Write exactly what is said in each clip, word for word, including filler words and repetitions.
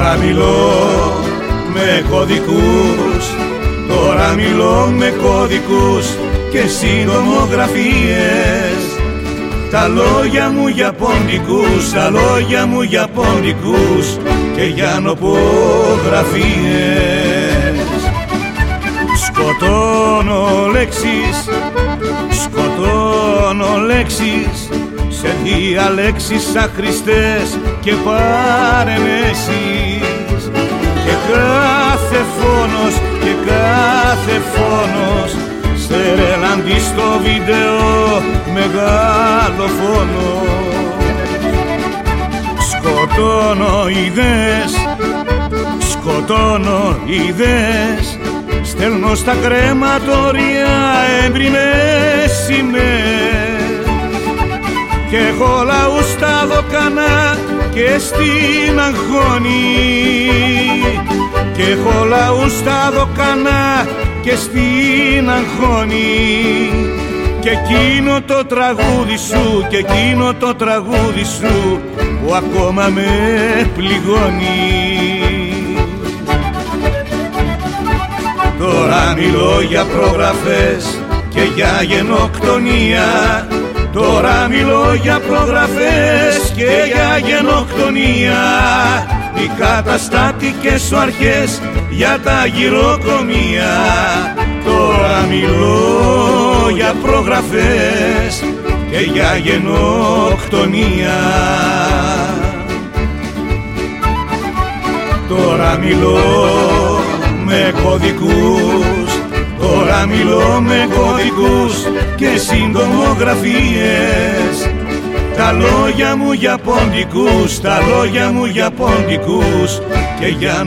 Τώρα μιλώ με κωδικούς, τώρα μιλώ με κωδικούς και συντομογραφίες. Τα λόγια μου για ποντικούς, τα λόγια μου για ποντικούς και για νοπογραφίες. Σκοτώνω λέξεις, σκοτώνω λέξεις σε διαλέξεις αχρηστές και παρενέσεις. Και κάθε φόνος, και κάθε φόνος στερελαντή στο βίντεο μεγάλο φόνο. Σκοτώνω ιδέες, σκοτώνω ιδέες, στέλνω στα κρεματόρια έμπριμες σημαίες. Και έχω λαούς στα δοκανά και στην αγχώνη, και έχω λαούς στα δοκανά και στην αγχώνη. Και εκείνο το τραγούδι σου, και εκείνο το τραγούδι σου που ακόμα με πληγώνει. Τώρα μιλώ για προγραφές και για γενοκτονία. Τώρα μιλώ για προγραφές και για γενοκτονία. Οι καταστάτικες σου αρχές για τα γυροκομεία. Τώρα μιλώ για προγραφές και για γενοκτονία. Τώρα μιλώ με κωδικούς, τώρα μιλώ με κωδικούς και συντομογραφίες. Τα λόγια μου για ποντικούς, τα λόγια μου για ποντικούς και για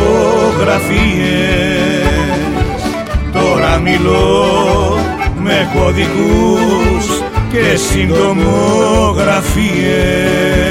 νοπογραφίες. Τώρα μιλώ με κωδικούς και συντομογραφίες.